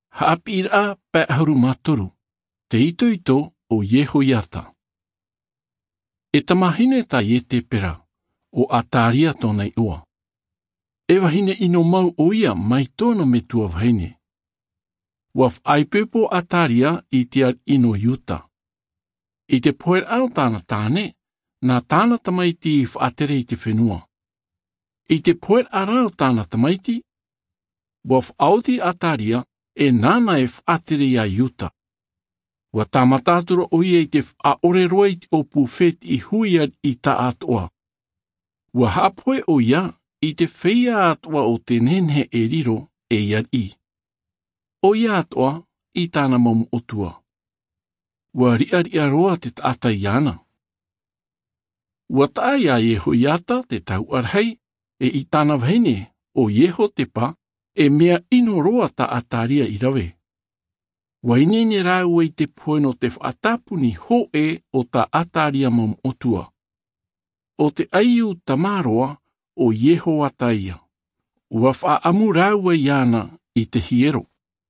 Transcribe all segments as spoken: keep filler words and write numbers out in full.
Haapira pe ahurumatoru, te ito ito o Yehoiata. E tamahine ta ye te pera, o ataria tōnei ua. E wahine ino mau o ia mai tōna me tua wahine. Waf aipepo ataria i te ar ino yuta. I te poer au tāna tāne, nā tāna tamaiti i whaatere i te whenua. I te poer arau tāna tamaiti, waf auti ataria e nāna e whaatere ia yuta. Wa tāmatātura o ia i te whaore roa i o pūwhet i huiad i ta atoa. Wa hapoe o ia i te whea atoa o te nenhe e riro e iad i. O ia atoa i tāna mamu o tua. Wa ria ria roa te taata i ana. Wa taa ia Yehoiata te tau arhei e i tāna vahine o Yeho te pa e mea ino roa ta ataria i rawe. Wainene rau i te poeno te whaatapuni ho e o ta ataria mamu o tua. O te aiu tamaroa o Yeho ataia. Ua whaamu rau i ana i te hiero.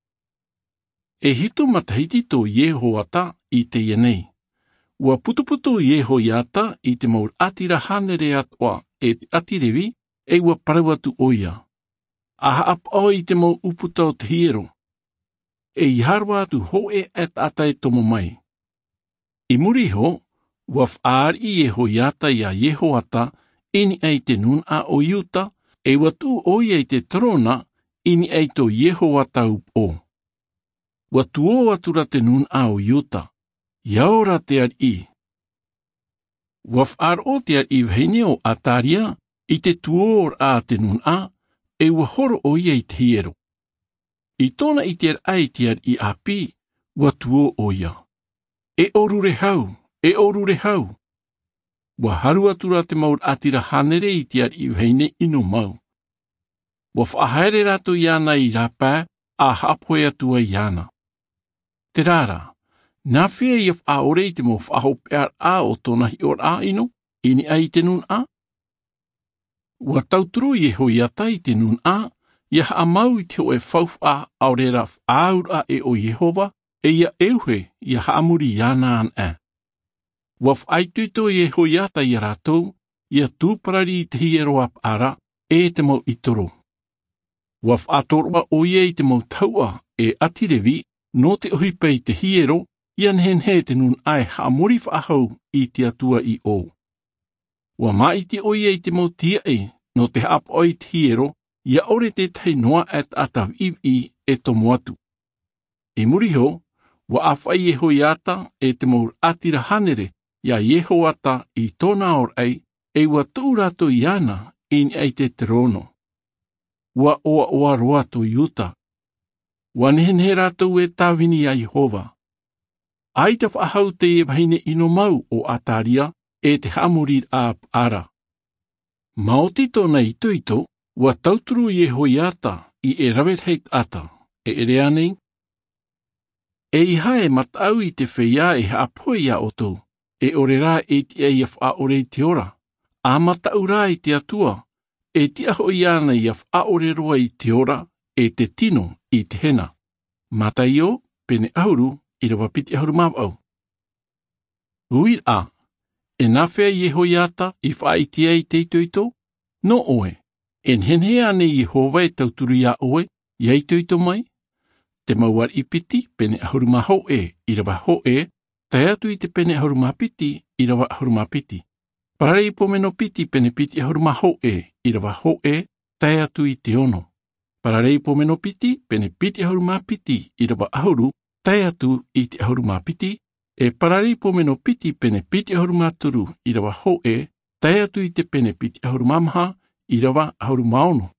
E hito matahiti tō Yeho ata i te ienei. Ua putuputu Yeho iata i te maur atira hanere atoa e te atirewi e ua parawatu oia. Aha apa i te mau uputa o te hiero. E i harwa atu ho e et atai tomo mai. I muri ho, waf aar i Yehoiata ia Yehoata ini ai te nun a o yuta, e watu o i te trona ini ai to Yehoata up o. Watu o atura te nun a o yuta, iaora te ar i. Waf aar o te ar i vhene o ataria, i te tuor a te nun a, e wahoro o i te hiero. I tōna i te ar ai te ar i api, watuo o ia. E orure hau, e orure hau. Wa haru atura te maur atira hanere i te ar i veine ino mau. Wa whahaere rato iana i rapa a hapoe atua iana. Te rara, nā whea i whaore i te mo whahope ar a o tōna hi or a ino, ini ai te nun a. Wa tauturu Yehoiata i te nun a, ia haamau i te o e whauwha aurera aura e o Yehova, e ia euhe ia haamuri iana an e. Waf aituito Yehoiata i ratou, ia tūparari i te hiero ap ara, e te mau itoro. Waf atorwa o ia i te mau taua, e atirevi, no te ohipe i te hiero, ia nhenhe te nun ai haamuri whaahau i te atua i o. Wa maiti o ia i te mau tia e, no te hap o i te hiero, ia ore te tei noa et atav iwi e tomo atu. E muri ho, wa awhai Yehoiata e te maur atira hanere, ia Yehoata i tōna or ei, e wa tūrato i ana in ei te terono. Wa oa oa roa to yuta. Wa nehenhe rato e tāwini a Yehova. Ai te whahau te e wahine ino mau o ataria e te hamurir a ara. Maoti tōna ito ito, wa tauturu Yehoiata i e rawetheit ata, e ere anei. E i hae matau i te whea e haapoe ia o tō, e ore rā e ti e ia ore te ora, a matau rā i te atua, e ti aho i ana i a ore roa i te ora, e te tino i te hena. Matai o, pene ahuru, i rawa piti ahuru mawau. Uir a, e nāwhea Yehoiata i whaitia i te ito ito, no oe. En henhe ane Yehova e tauturu ia oe, iai tuito mai, te mauar i piti pene ahuruma ho e, i rawa ho e, tai atu i te pene ahuruma piti, i rawa ahuruma piti. Pararei pomeno piti pene piti ahuruma ho e, i rawa ho e, tai atu i te ono. Pararei pomeno piti pene piti ahuruma piti, i rawa ahuru, tai atu i te ahuruma piti, e pararei pomeno piti pene piti ahuruma turu, i rawa ho e, tai atu i te pene piti ahuruma maha, i rawa ahuru maono.